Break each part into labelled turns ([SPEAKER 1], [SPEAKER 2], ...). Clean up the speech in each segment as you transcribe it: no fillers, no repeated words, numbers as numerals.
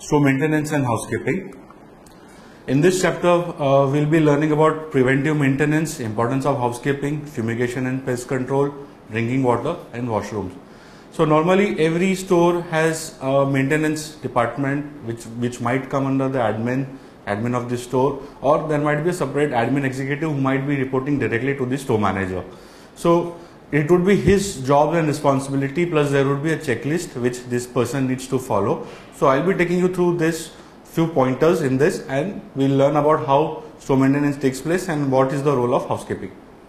[SPEAKER 1] store maintenance and housekeeping. In this chapter, we'll be learning about preventive maintenance, importance of housekeeping, fumigation and pest control, drinking water and washrooms. So normally every store has a maintenance department which might come under the admin of the store, or there might be a separate admin executive who might be reporting directly to the store manager. So it would be his job and responsibility, plus there would be a checklist which this person needs to follow. So I'll be taking you through this few pointers in this, and we'll learn about how store maintenance takes place and what is the role of housekeeping.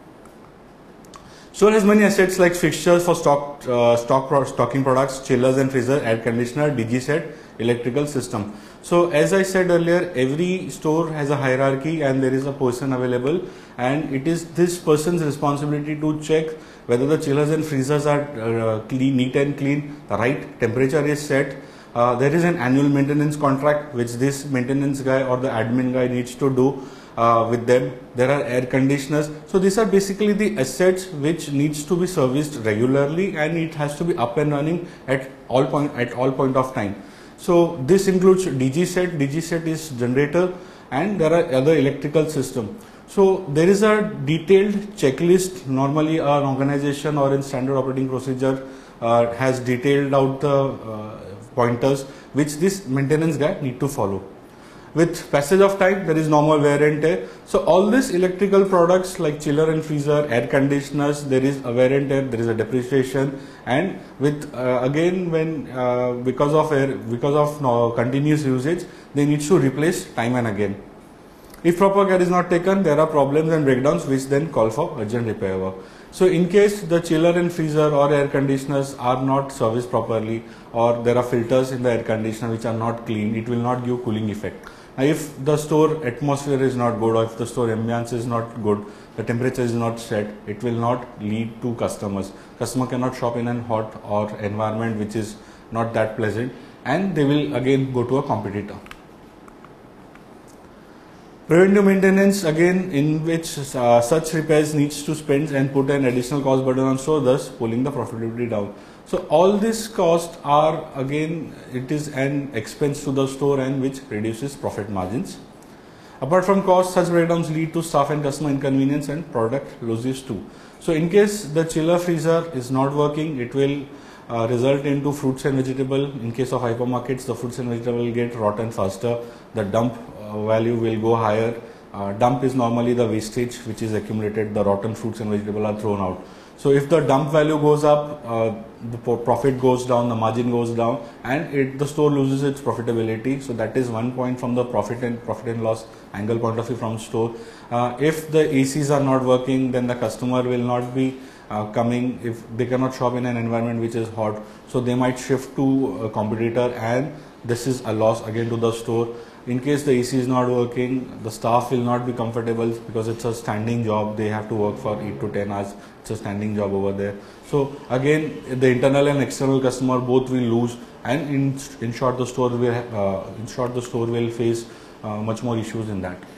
[SPEAKER 1] Store has many assets like fixtures for stocking products, chillers and freezer, air conditioner, DG set, electrical system. So as I said earlier, every store has a hierarchy and there is a person available, and it is this person's responsibility to check whether the chillers and freezers are clean, neat and clean, the right temperature is set. There is an annual maintenance contract which this maintenance guy or the admin guy needs to do with them. There are air conditioners. So these are basically the assets which needs to be serviced regularly, and it has to be up and running at all point of time. So this includes DG set. DG set is generator, and there are other electrical system. So there is a detailed checklist. Normally an organization or in standard operating procedure has detailed out the pointers which this maintenance guy need to follow. With passage of time, there is normal wear and tear. So all these electrical products like chiller and freezer, air conditioners, there is a wear and tear, there is a depreciation, and with again when because of continuous usage, they need to replace time and again. If proper care is not taken, there are problems and breakdowns which then call for urgent repair work. So in case the chiller and freezer or air conditioners are not serviced properly, or there are filters in the air conditioner which are not clean, it will not give cooling effect. Now, if the store atmosphere is not good, or if the store ambience is not good, the temperature is not set, it will not lead to customers. Customer cannot shop in a hot or environment which is not that pleasant, and they will again go to a competitor. Preventive maintenance, again, in which such repairs needs to spend and put an additional cost burden on store, thus pulling the profitability down. So all these costs are, again, it is an expense to the store and which reduces profit margins. Apart from costs, such breakdowns lead to staff and customer inconvenience and product losses too. So in case the chiller freezer is not working, it will result into fruits and vegetable. In case of hypermarkets, the fruits and vegetable will get rotten faster. The dump value will go higher. Dump is normally the wastage which is accumulated. The rotten fruits and vegetables are thrown out. So if the dump value goes up, the profit goes down, the margin goes down, and the store loses its profitability. So that is one point from the profit and loss angle point of view from store. If the ACs are not working, then the customer will not be coming. If they cannot shop in an environment which is hot, so they might shift to a competitor, and this is a loss again to the store. In case the AC is not working, the staff will not be comfortable because it's a standing job. They have to work for 8 to 10 hours. It's a standing job over there. So again, the internal and external customer both will lose, and in short, the store will face much more issues in that.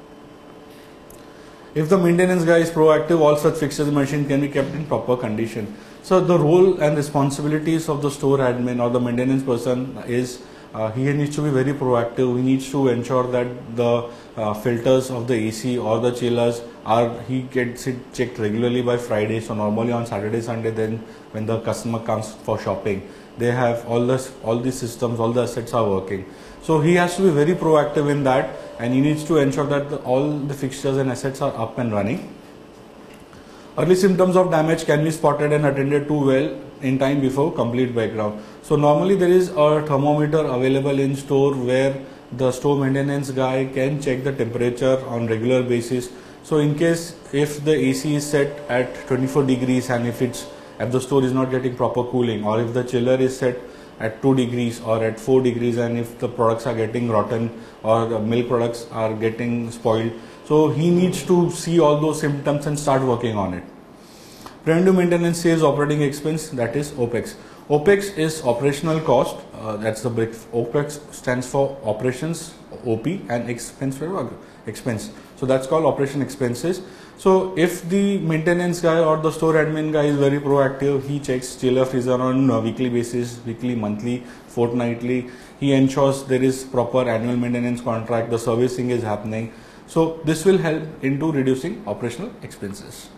[SPEAKER 1] If the maintenance guy is proactive, all such fixtures and machines can be kept in proper condition. So the role and responsibilities of the store admin or the maintenance person is he needs to be very proactive. He needs to ensure that the filters of the AC or the chillers he gets it checked regularly by Friday. So normally on Saturday, Sunday, then when the customer comes for shopping, they have all the systems, all the assets are working. So he has to be very proactive in that, and he needs to ensure that all the fixtures and assets are up and running. Early symptoms of damage can be spotted and attended to well in time before complete breakdown. So normally there is a thermometer available in store where the store maintenance guy can check the temperature on regular basis. So in case if the AC is set at 24 degrees and if the store is not getting proper cooling, or if the chiller is set at 2 degrees or at 4 degrees, and if the products are getting rotten or the milk products are getting spoiled, so he needs to see all those symptoms and start working on it. Preventive maintenance saves operating expense, that is OPEX. OPEX is operational cost, that's the big. OPEX stands for operations, OP, and expense for expense. So that's called operation expenses. So if the maintenance guy or the store admin guy is very proactive, he checks chiller freezer on a weekly basis, weekly, monthly, fortnightly. He ensures there is proper annual maintenance contract, the servicing is happening. So this will help into reducing operational expenses.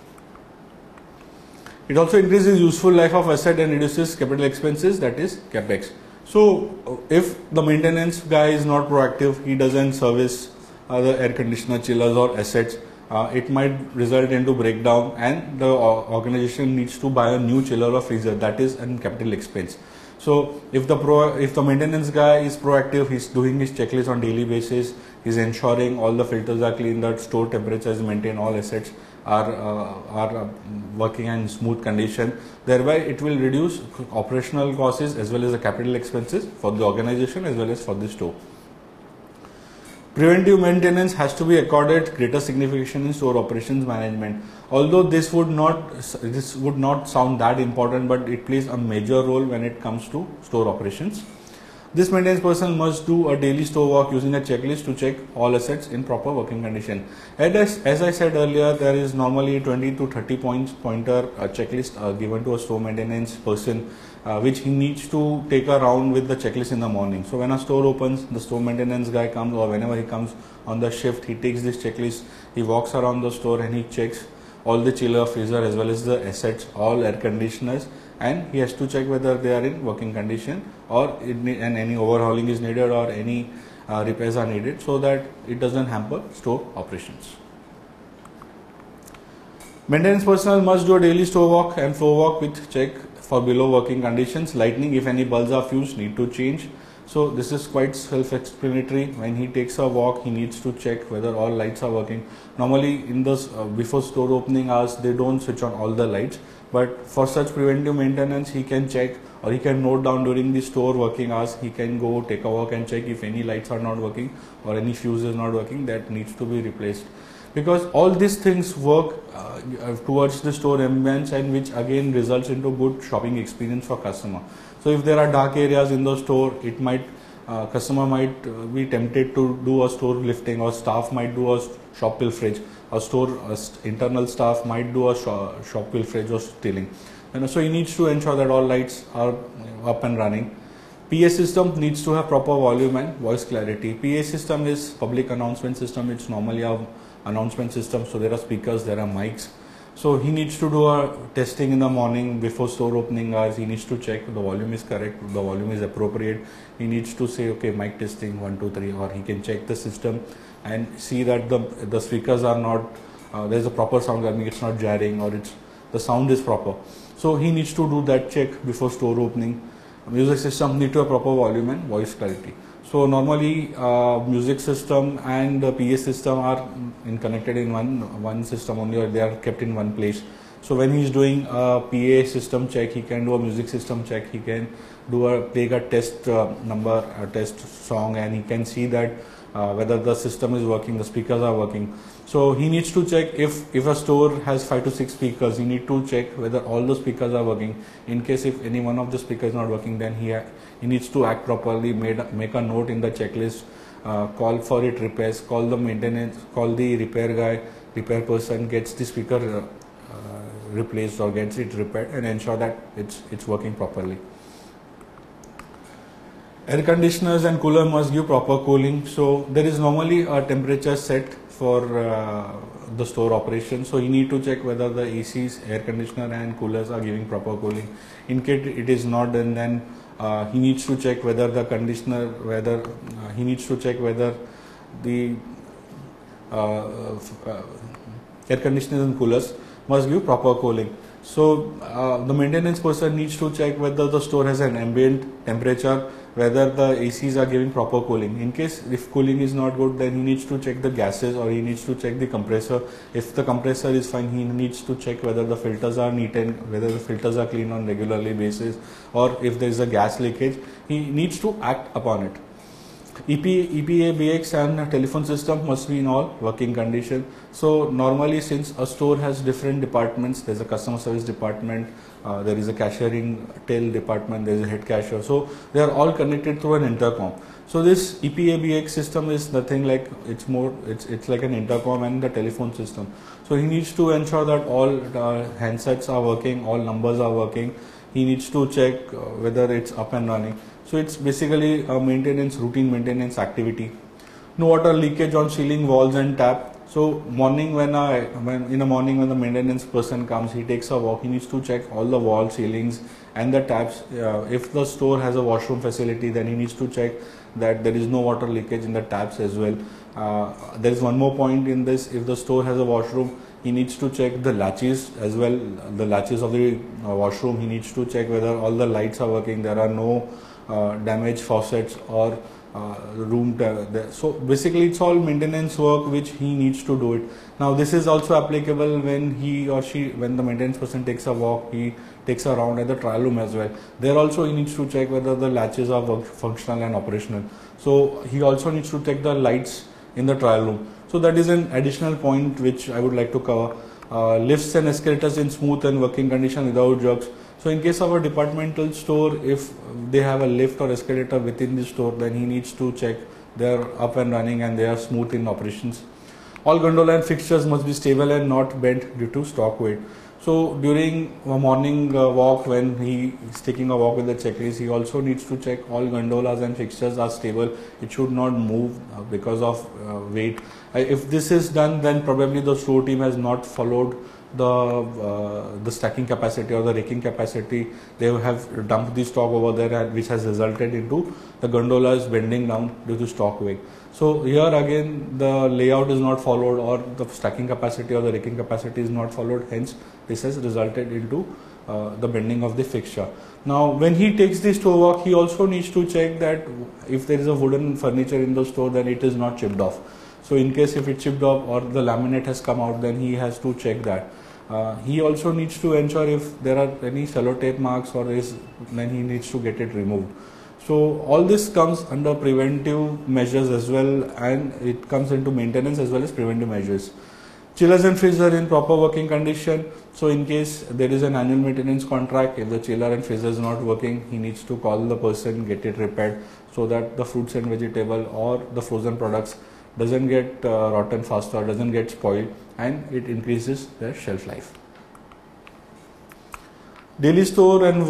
[SPEAKER 1] It also increases useful life of asset and reduces capital expenses, that is capex. So if the maintenance guy is not proactive, he doesn't service the air conditioner, chillers or assets, it might result into breakdown, and the organization needs to buy a new chiller or freezer, that is a capital expense. So if the maintenance guy is proactive, he's doing his checklist on daily basis, he's ensuring all the filters are clean, that store temperature is maintained, all assets are working in smooth condition. Thereby it will reduce operational costs as well as the capital expenses for the organization as well as for the store. Preventive maintenance has to be accorded greater signification in store operations management. Although this would not sound that important, but it plays a major role when it comes to store operations. This maintenance person must do a daily store walk using a checklist to check all assets in proper working condition. As I said earlier, there is normally 20 to 30 pointer checklist given to a store maintenance person, which he needs to take a round with the checklist in the morning. So when a store opens, the store maintenance guy comes, or whenever he comes on the shift, he takes this checklist, he walks around the store and he checks all the chiller, freezer as well as the assets, all air conditioners, and he has to check whether they are in working condition or any overhauling is needed or any repairs are needed, so that it doesn't hamper store operations. Maintenance personnel must do a daily store walk and floor walk with check for below working conditions. Lighting, if any bulbs are fused, need to change. So this is quite self-explanatory. When he takes a walk, he needs to check whether all lights are working. Normally in the before store opening hours, they don't switch on all the lights, but for such preventive maintenance, he can check, or he can note down during the store working hours. He can go take a walk and check if any lights are not working or any fuse is not working, that needs to be replaced. Because all these things work towards the store ambience, and which again results into good shopping experience for customer. So if there are dark areas in the store, it might customer might be tempted to do a store lifting, or staff might do a shop pilferage, or store internal staff might do a shop pilferage or stealing. And so he needs to ensure that all lights are up and running. PA system needs to have proper volume and voice clarity. PA system is public announcement system. It's normally a announcement system, so there are speakers, there are mics. So he needs to do a testing in the morning before store opening hours. He needs to check the volume is correct, the volume is appropriate. He needs to say, okay, mic testing 1 2 3, or he can check the system and see that the speakers are not there's a proper sound coming, it's not jarring, or the sound is proper. So he needs to do that check before store opening. Music system need to have proper volume and voice clarity. So normally music system and the PA system are connected in one system only, or they are kept in one place. So when he is doing a PA system check, he can do a music system check, he can play a test number, a test song, and he can see that whether the system is working, the speakers are working. So he needs to check if a store has 5 to 6 speakers, he need to check whether all the speakers are working. In case if any one of the speakers is not working, then he needs to act properly, make a note in the checklist, call for it repairs, call the maintenance, call the repair guy, repair person, gets the speaker replaced or gets it repaired, and ensure that it's working properly. Air conditioners and cooler must give proper cooling. So there is normally a temperature set for the store operation. So you need to check whether the ACs, air conditioner and coolers are giving proper cooling. In case it is not, then he needs to check whether the conditioner, he needs to check whether the air conditioners and coolers must give proper cooling. So the maintenance person needs to check whether the store has an ambient temperature, whether the ACs are giving proper cooling. In case if cooling is not good, then he needs to check the gases, or he needs to check the compressor. If the compressor is fine, he needs to check whether the filters are neat and whether the filters are clean on regularly basis, or if there is a gas leakage, he needs to act upon it. EPA, BX and telephone system must be in all working condition. So normally, since a store has different departments, there's a customer service department, there is a cashiering tail department, there is a head cashier. So they are all connected through an intercom. So this EPABX system is nothing like, it's like an intercom and the telephone system. So he needs to ensure that all handsets are working, all numbers are working. He needs to check whether it's up and running. So it's basically a routine maintenance activity. No water leakage on ceiling, walls and tap. So morning when in the morning when the maintenance person comes, he takes a walk. He needs to check all the wall, ceilings and the taps. If the store has a washroom facility, then he needs to check that there is no water leakage in the taps as well. There is one more point in this: if the store has a washroom, he needs to check the latches as well. The latches of the washroom. He needs to check whether all the lights are working. There are no damaged faucets or room there. So basically it's all maintenance work which he needs to do it. Now this is also applicable when when the maintenance person takes a walk, he takes a round at the trial room as well. There also he needs to check whether the latches are functional and operational. So he also needs to check the lights in the trial room. So that is an additional point which I would like to cover. Lifts and escalators in smooth and working condition without jerks. So in case of a departmental store, if they have a lift or escalator within the store, then he needs to check they are up and running and they are smooth in operations. All gondola and fixtures must be stable and not bent due to stock weight. So during a morning walk, when he is taking a walk with the checklist, he also needs to check all gondolas and fixtures are stable. It should not move because of weight. If this is done, then probably the store team has not followed the stacking capacity or the raking capacity. They have dumped the stock over there, which has resulted into the gondolas bending down due to stock weight. So here again the layout is not followed, or the stacking capacity or the raking capacity is not followed, hence this has resulted into the bending of the fixture. Now when he takes the store walk, he also needs to check that if there is a wooden furniture in the store, then it is not chipped off. So in case if it chipped off or the laminate has come out, then he has to check that. He also needs to ensure if there are any sellotape marks then he needs to get it removed. So all this comes under preventive measures as well, and it comes into maintenance as well as preventive measures. Chillers and freezer in proper working condition. So in case there is an annual maintenance contract, if the chiller and freezer is not working, he needs to call the person, get it repaired, so that the fruits and vegetable or the frozen products doesn't get rotten faster, doesn't get spoiled, and it increases their shelf life. Daily store and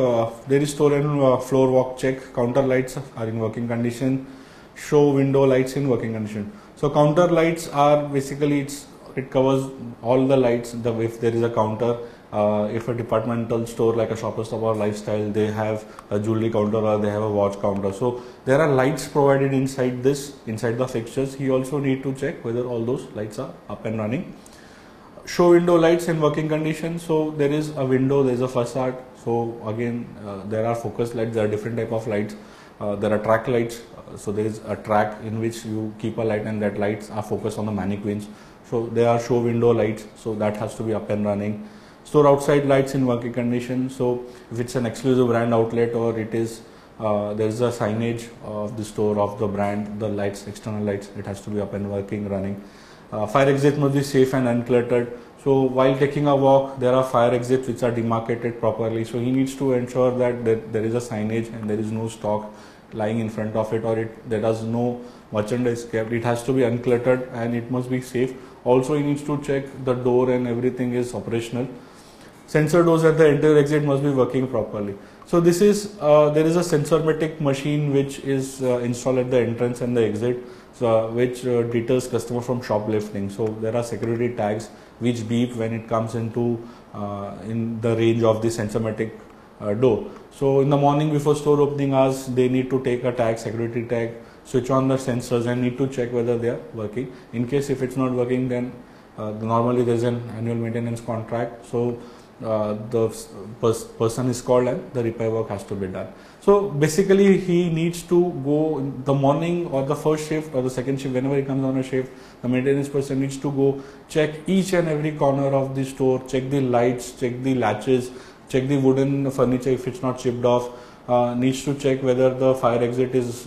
[SPEAKER 1] floor walk check. Counter lights are in working condition. Show window lights in working condition. So counter lights are basically it covers all the lights. If there is a counter, if a departmental store like a Shoppers Stop or Lifestyle, they have a jewelry counter or they have a watch counter. So there are lights provided inside the fixtures. He also need to check whether all those lights are up and running. Show window lights in working condition. So there is a window, there is a facade. So again, there are focus lights. There are different type of lights. There are track lights. So there is a track in which you keep a light, and that lights are focused on the mannequins. So there are show window lights. So that has to be up and running. Store outside lights in working condition. So if it's an exclusive brand outlet, or it is there is a signage of the store of the brand, the lights, external lights, it has to be up and working, running. Fire exit must be safe and uncluttered. So while taking a walk, there are fire exits which are demarcated properly. So he needs to ensure that there is a signage and there is no stock lying in front of it, or there is no merchandise kept. It has to be uncluttered and it must be safe. Also he needs to check the door and everything is operational. Sensor doors at the enter exit must be working properly. So this is there is a Sensormatic machine which is installed at the entrance and the exit, so which deters customer from shoplifting. So there are security tags which beep when it comes into in the range of the Sensormatic door. So in the morning before store opening hours, they need to take a tag, security tag, switch on the sensors and need to check whether they are working. In case if it's not working, then normally there is an annual maintenance contract. So the person is called and the repair work has to be done. So basically he needs to go in the morning or the first shift or the second shift, whenever he comes on a shift, the maintenance person needs to go check each and every corner of the store, check the lights, check the latches, check the wooden furniture if it's not chipped off, needs to check whether the fire exit is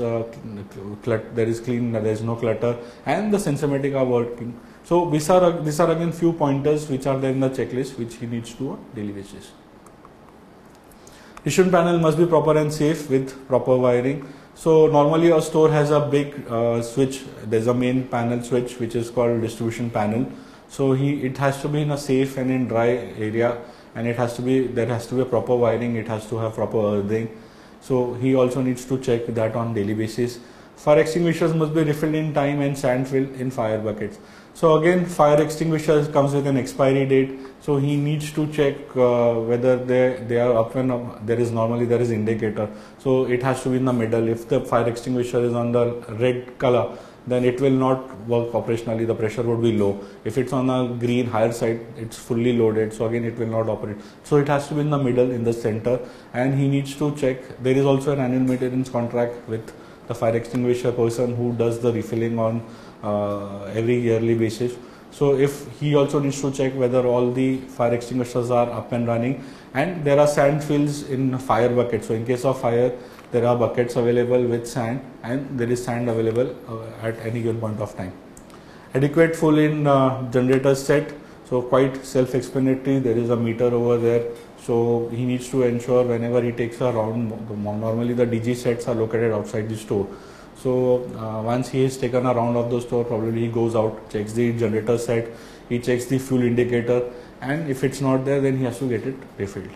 [SPEAKER 1] there is clean, there is no clutter, and the Sensormatic are working. So these are again few pointers which are there in the checklist which he needs to do on daily basis. Decision panel must be proper and safe with proper wiring. So normally a store has a big switch. There's a main panel switch which is called distribution panel. So it has to be in a safe and in dry area, and there has to be a proper wiring. It has to have proper earthing. So he also needs to check that on daily basis. Fire extinguishers must be refilled in time and sand filled in fire buckets. So again, fire extinguishers comes with an expiry date. So he needs to check whether they are up when there is indicator. So it has to be in the middle. If the fire extinguisher is on the red color, then it will not work operationally. The pressure would be low. If it's on a green higher side, it's fully loaded. So again, it will not operate. So it has to be in the middle, in the center, and he needs to check. There is also an annual maintenance contract with the fire extinguisher person who does the refilling on every yearly basis. So if he also needs to check whether all the fire extinguishers are up and running, and there are sand fills in fire buckets. So in case of fire, there are buckets available with sand, and there is sand available at any given point of time. Adequate full in generator set. So quite self-explanatory. There is a meter over there. So he needs to ensure whenever he takes a round, normally the DG sets are located outside the store. So once he has taken a round of the store, probably he goes out, checks the generator set, he checks the fuel indicator, and if it's not there, then he has to get it refilled.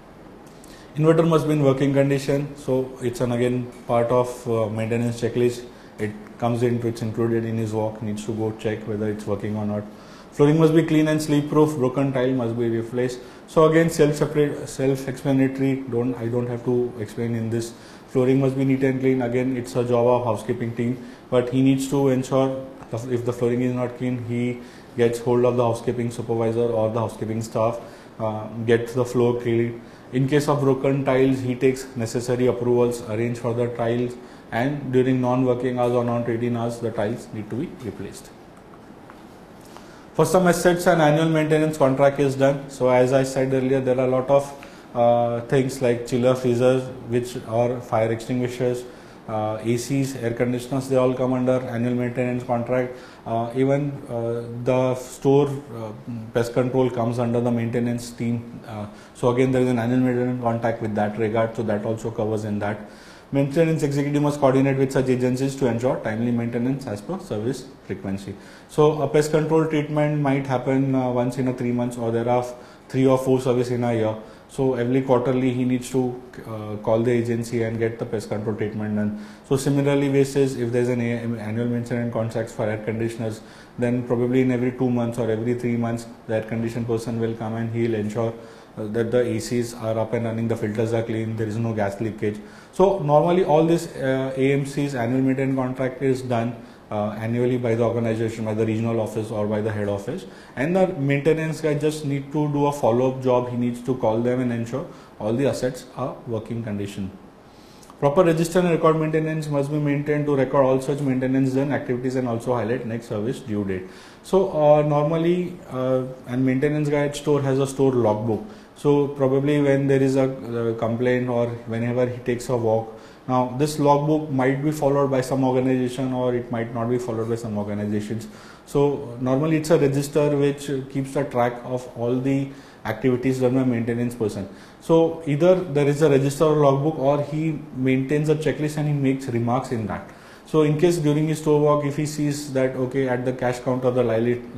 [SPEAKER 1] Inverter must be in working condition. So it's again part of maintenance checklist. It's included in his walk. Needs to go check whether it's working or not. Flooring must be clean and sleep proof. Broken tile must be replaced. So again, self-explanatory. I don't have to explain in this. Flooring must be neat and clean. Again, it's a job of housekeeping team, but he needs to ensure if the flooring is not clean, he gets hold of the housekeeping supervisor or the housekeeping staff, gets the floor clean. In case of broken tiles, he takes necessary approvals, arrange for the tiles, and during non-working hours or non-trading hours, the tiles need to be replaced. For some assets, an annual maintenance contract is done. So as I said earlier, there are a lot of things like chiller, freezers, which are fire extinguishers, ACs, air conditioners, they all come under annual maintenance contract. Even the store pest control comes under the maintenance team. So again, there is an annual maintenance contract with that regard. So that also covers in that. Maintenance executive must coordinate with such agencies to ensure timely maintenance as per service frequency. So a pest control treatment might happen once in 3 months, or there are 3 or 4 service in a year. So every quarterly he needs to call the agency and get the pest control treatment done. So similarly basis, if there is an annual maintenance contract for air conditioners, then probably in every 2 months or every 3 months, the air condition person will come and he will ensure that the ACs are up and running, the filters are clean, there is no gas leakage. So normally all this AMC's annual maintenance contract is done annually by the organization, by the regional office or by the head office, and the maintenance guy just need to do a follow-up job. He needs to call them and ensure all the assets are working condition. Proper register and record maintenance must be maintained to record all such maintenance done activities and also highlight next service due date. So normally and maintenance guy at store has a store logbook. So probably when there is a complaint or whenever he takes a walk, now this logbook might be followed by some organization or it might not be followed by some organizations. So normally it's a register which keeps a track of all the activities done by maintenance person. So either there is a register or logbook, or he maintains a checklist and he makes remarks in that. So in case during his store walk, if he sees that okay, at the cash counter the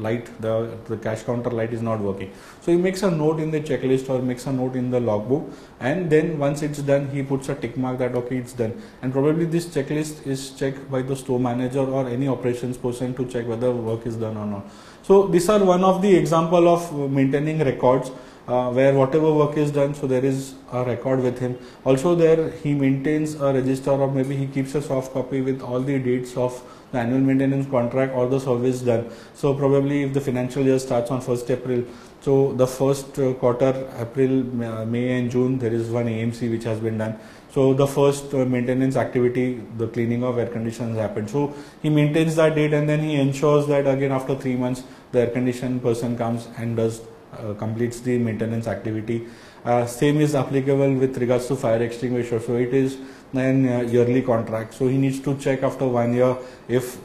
[SPEAKER 1] the cash counter light is not working, so he makes a note in the checklist or makes a note in the logbook, and then once it's done, he puts a tick mark that okay, it's done. And probably this checklist is checked by the store manager or any operations person to check whether work is done or not. So these are one of the example of maintaining records. Where whatever work is done, so there is a record with him. Also there he maintains a register, or maybe he keeps a soft copy with all the dates of the annual maintenance contract or the service done. So probably if the financial year starts on 1st April, so the first quarter, April, May and June, there is one AMC which has been done. So the first maintenance activity, the cleaning of air conditioners happened. So he maintains that date, and then he ensures that again after 3 months the air condition person comes and does completes the maintenance activity. Same is applicable with regards to fire extinguisher. So it is an yearly contract. So he needs to check after 1 year if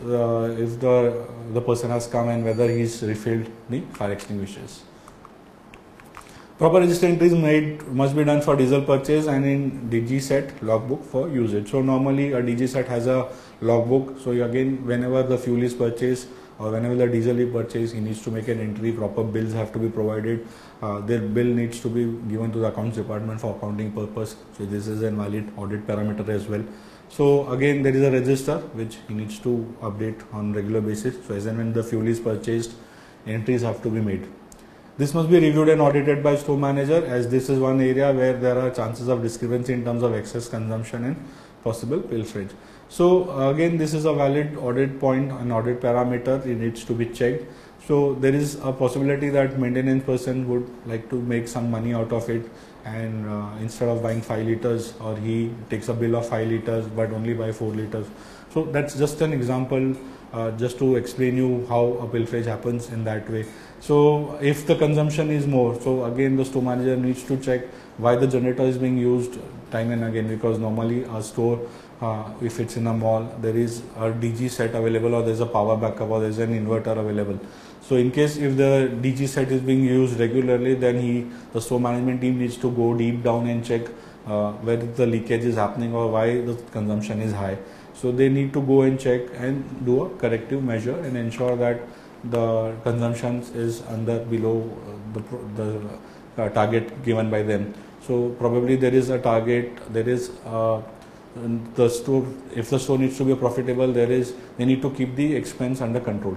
[SPEAKER 1] the person has come and whether he's refilled the fire extinguishers. Proper register entries must be done for diesel purchase and in DG set logbook for usage. So normally a DG set has a logbook. So again, whenever the fuel is purchased or whenever the diesel is purchased, he needs to make an entry. Proper bills have to be provided. Their bill needs to be given to the accounts department for accounting purpose. So this is a valid audit parameter as well. So again, there is a register which he needs to update on regular basis. So as and when the fuel is purchased, entries have to be made. This must be reviewed and audited by store manager, as this is one area where there are chances of discrepancy in terms of excess consumption and possible pilferage. So again, this is a valid audit point, an audit parameter, it needs to be checked. So there is a possibility that maintenance person would like to make some money out of it, and instead of buying 5 liters, or he takes a bill of 5 liters but only buy 4 liters. So that's just an example, just to explain you how a pilferage happens in that way. So if the consumption is more, so again the store manager needs to check why the generator is being used time and again, because normally a store, if it's in a mall, there is a DG set available, or there's a power backup, or there's an inverter available. So in case if the DG set is being used regularly, then the store management team needs to go deep down and check where the leakage is happening or why the consumption is high. So they need to go and check and do a corrective measure and ensure that the consumption is below the target given by them. So probably there is a target, there is the store, if the store needs to be profitable, they need to keep the expense under control.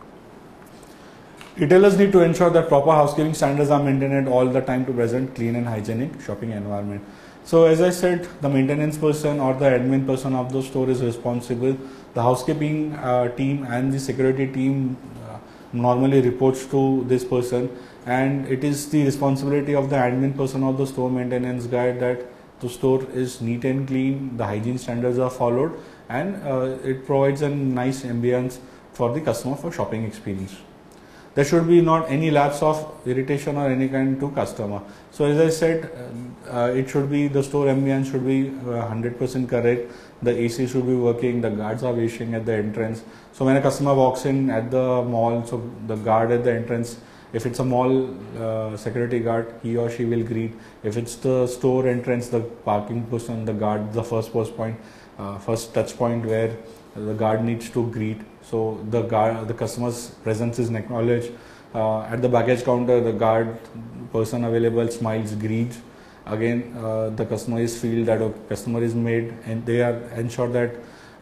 [SPEAKER 1] Retailers need to ensure that proper housekeeping standards are maintained all the time to present clean and hygienic shopping environment. So as I said, the maintenance person or the admin person of the store is responsible. The housekeeping team and the security team normally reports to this person, and it is the responsibility of the admin person of the store maintenance guy that the store is neat and clean, the hygiene standards are followed, and it provides a nice ambience for the customer for shopping experience. There should be not any lapse of irritation or any kind to customer. So as I said, it should be, the store ambience should be 100% correct. The AC should be working, the guards are washing at the entrance. So when a customer walks in at the mall, so the guard at the entrance, if it's a mall security guard, he or she will greet. If it's the store entrance, the parking person, the guard, the first touch point where the guard needs to greet. So the customer's presence is acknowledged. At the baggage counter, the guard person available smiles, greets. Again, the customer is feel that a customer is made, and they are ensured that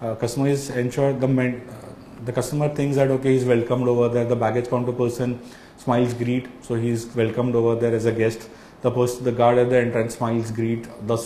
[SPEAKER 1] the customer thinks that okay, he's welcomed over there. The baggage counter person smiles, greet, so he's welcomed over there as a guest. The guard at the entrance smiles, greet.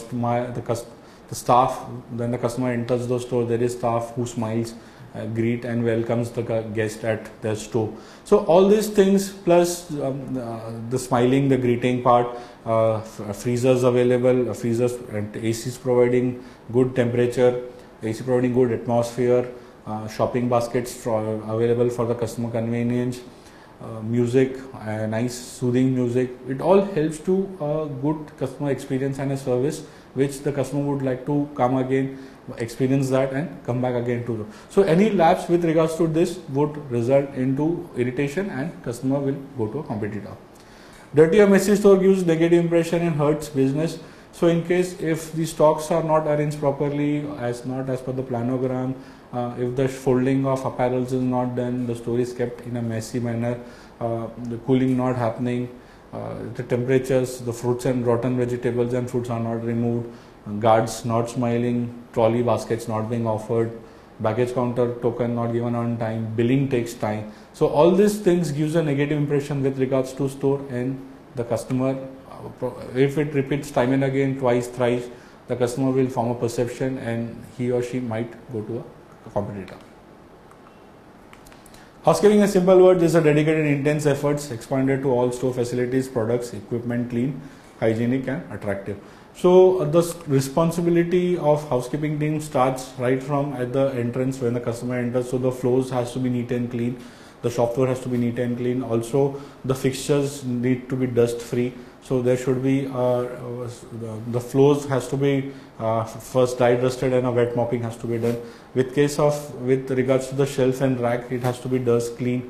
[SPEAKER 1] The staff, when the customer enters the store, there is staff who smiles, greet and welcomes the guest at their store. So all these things plus the smiling, the greeting part, freezers available, freezers and ACs providing good temperature, AC providing good atmosphere, shopping baskets available for the customer convenience, music, nice soothing music. It all helps to a good customer experience and a service which the customer would like to come again, experience that and come back again to. So any lapse with regards to this would result into irritation and customer will go to a competitor. Dirty or messy store gives negative impression and hurts business. So in case if the stocks are not arranged properly, not as per the planogram, if the folding of apparels is not done, the store is kept in a messy manner, the cooling not happening, the temperatures, the fruits and rotten vegetables and fruits are not removed, guards not smiling, trolley baskets not being offered, baggage counter token not given on time, billing takes time. So all these things gives a negative impression with regards to store and the customer. If it repeats time and again, twice, thrice, the customer will form a perception and he or she might go to a competitor. Housekeeping in simple words is a dedicated intense efforts expanded to all store facilities, products, equipment clean, hygienic and attractive. So the responsibility of housekeeping team starts right from at the entrance when the customer enters. So the floors has to be neat and clean, the shop floor has to be neat and clean. Also the fixtures need to be dust free. So there should be the floors has to be first dry dusted and a wet mopping has to be done. With regards to the shelf and rack, it has to be dust clean.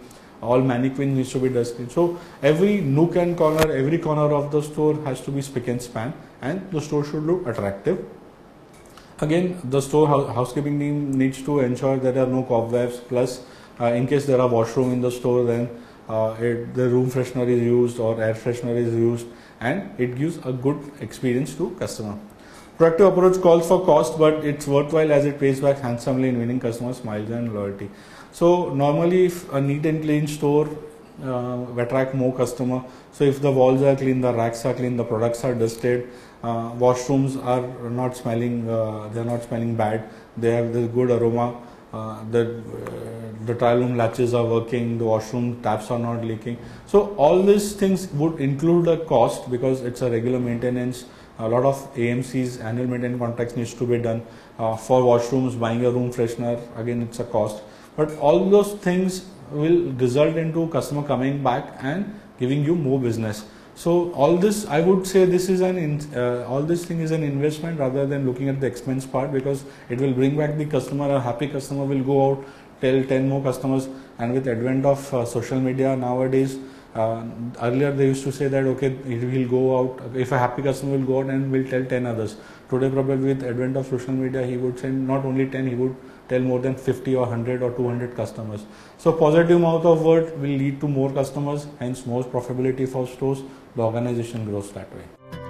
[SPEAKER 1] all mannequin needs to be dusted. So every nook and corner, every corner of the store has to be spick and span, and the store should look attractive. Again, the store housekeeping team needs to ensure there are no cobwebs, plus in case there are washroom in the store, then the room freshener is used or air freshener is used, and it gives a good experience to customer. Proactive approach calls for cost, but it's worthwhile as it pays back handsomely in winning customer smiles and loyalty. So normally, if a neat and clean store attract more customer. So if the walls are clean, the racks are clean, the products are dusted, washrooms are not smelling, they are not smelling bad, they have this good aroma, the trial room latches are working, the washroom taps are not leaking. So all these things would include a cost, because it's a regular maintenance. A lot of AMC's, annual maintenance contracts, needs to be done. For washrooms, buying a room freshener, again it's a cost. But all those things will result into customer coming back and giving you more business. So all this, I would say, this is all this thing is an investment rather than looking at the expense part, because it will bring back the customer. A happy customer will go out, tell 10 more customers. And with advent of social media nowadays, earlier they used to say that okay, it will go out, if a happy customer will go out and will tell 10 others. Today probably with advent of social media, he would say not only 10, he would tell more than 50 or 100 or 200 customers. So positive mouth of word will lead to more customers, hence more profitability for stores. The organization grows that way.